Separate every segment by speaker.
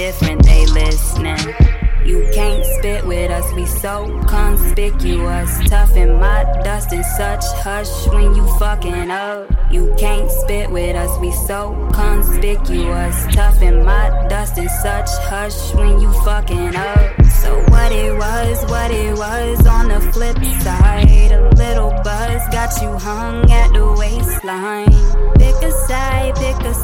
Speaker 1: different, they listening. You can't spit with us, we so conspicuous. Tough in my dust and such, hush when you fucking up. You can't spit with us, we so conspicuous. Tough in my dust and such, hush when you fucking up. So what it was on the flip side. A little buzz got you hung at the waistline. Pick a side,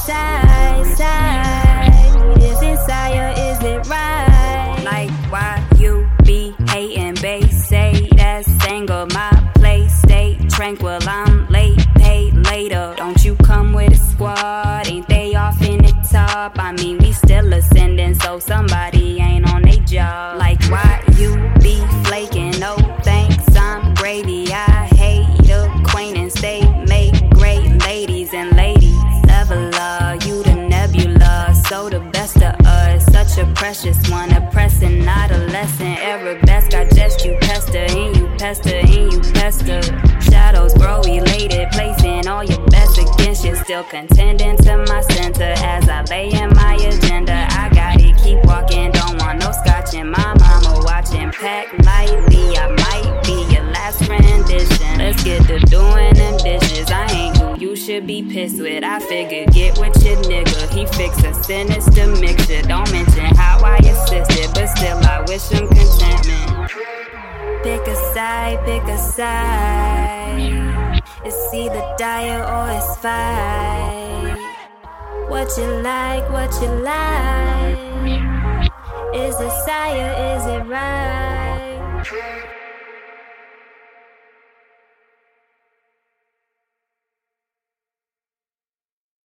Speaker 1: side. Is it side or is it right? Like why you be hating, babe? Say that's anger, my place. Stay tranquil, I'm late, paid later. Don't you come with a squad? Ain't they off in the top? I mean, we still ascending, so somebody ain't on they job. Like why you be flaking? No thanks, I'm gravy. I hate acquaintance, they make great ladies and ladies. Leveler, you the nebula, so the best of us. Such a precious one, a pressing adolescent. Arabesque, I just you pester, and you pester, and you pester. Shadows grow elated, placing all your best against you. Still contending to my center as I lay in my agenda. I got it, keep walking, don't want no scotching. My mama watching, pack lightly. I might be your last rendition. Let's get to doing them dishes. I ain't who you should be pissed with. I figured get with your nigga, he fix a sinister mixture. Don't mention how I assisted, but still I wish him contentment. Pick a side, pick a side. It's either dire or it's fight. What you like, what you like. Is it sire, is it right?